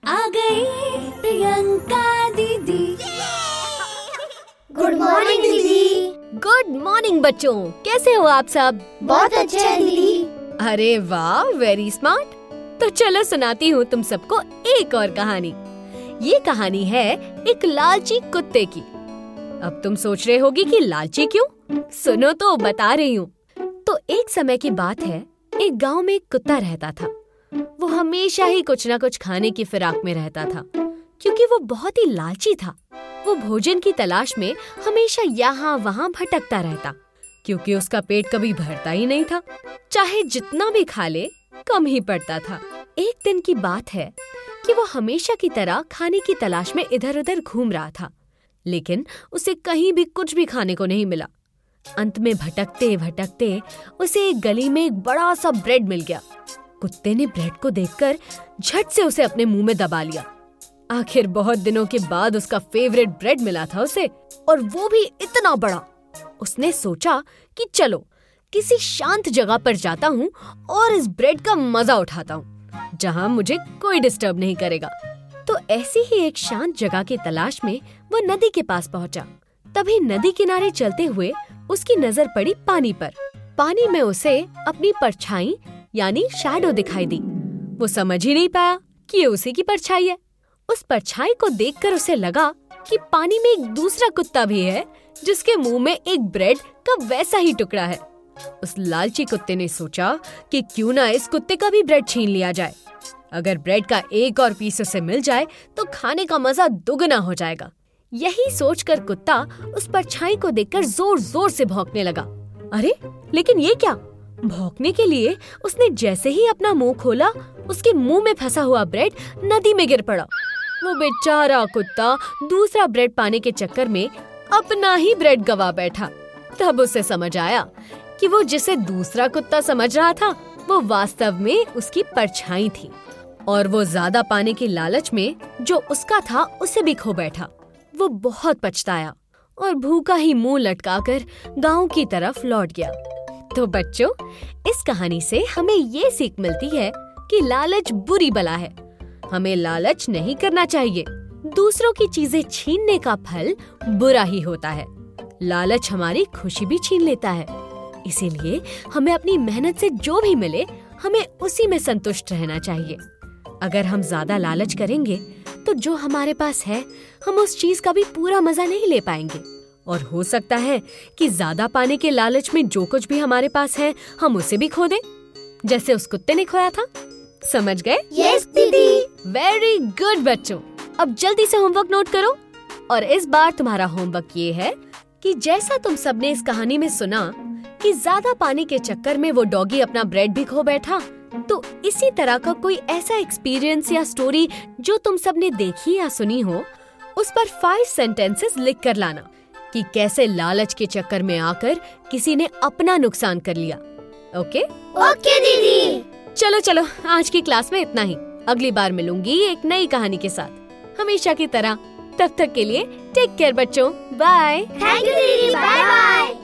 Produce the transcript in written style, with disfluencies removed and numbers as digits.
आ गई प्रियंका दीदी। Good morning दीदी। गुड मॉर्निंग बच्चों, कैसे हो आप सब? बहुत अच्छे हैं दीदी। अरे वाह, वेरी स्मार्ट। तो चलो सुनाती हूँ तुम सबको एक और कहानी। ये कहानी है एक लालची कुत्ते की। अब तुम सोच रहे होगी कि लालची क्यों? सुनो तो बता रही हूँ। तो एक समय की बात है, एक गांव में एक कुत्ता रहता था। वो हमेशा ही कुछ ना कुछ खाने की फिराक में रहता था, क्योंकि वो बहुत ही लालची था। वो भोजन की तलाश में हमेशा यहाँ वहाँ भटकता रहता, क्योंकि उसका पेट कभी भरता ही नहीं था। चाहे जितना भी खा ले, कम ही पड़ता था। एक दिन की बात है कि वो हमेशा की तरह खाने की तलाश में इधर उधर घूम रहा था, लेकिन उसे कहीं भी कुछ भी खाने को नहीं मिला। अंत में भटकते भटकते उसे एक गली में एक बड़ा सा ब्रेड मिल गया। कुत्ते ने ब्रेड को देखकर झट से उसे अपने मुंह में दबा लिया। आखिर बहुत दिनों के बाद उसका फेवरेट ब्रेड मिला था उसे, और वो भी इतना बड़ा। उसने सोचा कि चलो किसी शांत जगह पर जाता हूँ और इस ब्रेड का मजा उठाता हूँ, जहाँ मुझे कोई डिस्टर्ब नहीं करेगा। तो ऐसी ही एक शांत जगह की तलाश में वो नदी के पास पहुँचा। तभी नदी किनारे चलते हुए उसकी नजर पड़ी पानी पर। पानी में उसे अपनी परछाई यानी शैडो दिखाई दी। वो समझ ही नहीं पाया कि ये उसी की परछाई है। उस परछाई को देखकर उसे लगा कि पानी में एक दूसरा कुत्ता भी है, जिसके मुंह में एक ब्रेड का वैसा ही टुकड़ा है। उस लालची कुत्ते ने सोचा कि क्यों ना इस कुत्ते का भी ब्रेड छीन लिया जाए। अगर ब्रेड का एक और पीस उसे मिल जाए तो खाने का मजा दुगना हो जाएगा। यही सोचकर कुत्ता उस परछाई को देखकर जोर जोर से भौंकने लगा। अरे लेकिन ये क्या? भौंकने के लिए उसने जैसे ही अपना मुंह खोला, उसके मुंह में फंसा हुआ ब्रेड नदी में गिर पड़ा। वो बेचारा कुत्ता दूसरा ब्रेड पाने के चक्कर में अपना ही ब्रेड गवा बैठा। तब उसे समझ आया कि वो जिसे दूसरा कुत्ता समझ रहा था, वो वास्तव में उसकी परछाई थी, और वो ज्यादा पाने की लालच में जो उसका था उसे भी खो बैठा। वो बहुत पछताया और भूखा ही मुंह लटकाकर गांव की तरफ लौट गया। तो बच्चों, इस कहानी से हमें ये सीख मिलती है कि लालच बुरी बला है। हमें लालच नहीं करना चाहिए। दूसरों की चीजें छीनने का फल बुरा ही होता है। लालच हमारी खुशी भी छीन लेता है। इसीलिए हमें अपनी मेहनत से जो भी मिले, हमें उसी में संतुष्ट रहना चाहिए। अगर हम ज्यादा लालच करेंगे तो जो हमारे पास है, हम उस चीज का भी पूरा मजा नहीं ले पाएंगे, और हो सकता है कि ज्यादा पाने के लालच में जो कुछ भी हमारे पास है, हम उसे भी खो दें, जैसे उस कुत्ते ने खोया था। समझ गए? यस दीदी। वेरी गुड बच्चों। अब जल्दी से होमवर्क नोट करो। और इस बार तुम्हारा होमवर्क ये है कि जैसा तुम सबने इस कहानी में सुना कि ज्यादा पानी के चक्कर में वो डॉगी अपना ब्रेड भी खो बैठा, तो इसी तरह का कोई ऐसा एक्सपीरियंस या स्टोरी जो तुम सबने देखी या सुनी हो, उस पर 5 सेंटेंसेस लिख कर लाना कि कैसे लालच के चक्कर में आकर किसी ने अपना नुकसान कर लिया। ओके? ओके दीदी। चलो चलो, आज की क्लास में इतना ही। अगली बार मिलूंगी एक नई कहानी के साथ, हमेशा की तरह। तब तक के लिए टेक केयर बच्चों। बाय। थैंक यू दीदी। Bye bye.